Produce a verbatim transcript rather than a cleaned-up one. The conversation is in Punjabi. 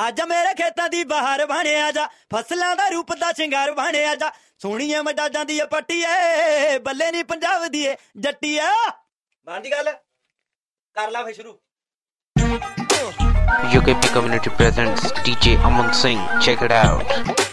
ਅੱਜ ਮੇਰੇ ਖੇਤਾਂ ਦੀ ਬਹਾਰ ਬਣਿਆ ਜਾ, ਫਸਲਾਂ ਦਾ ਰੂਪ ਦਾ ਸ਼ਿੰਗਾਰ ਬਣਿਆ ਜਾ, ਸੋਹਣੀਏ ਮਜਾਜਾਂ ਦੀ ਪੱਟੀ ਏ, ਬੱਲੇ ਨੀ ਪੰਜਾਬ ਦੀ ਏ ਜੱਟੀ ਆ। ਬਣਦੀ ਗੱਲ, ਕਰ ਲਾ ਫੇ ਸ਼ੁਰੂ। U K P Community presents D J Aman Singh. Check it out.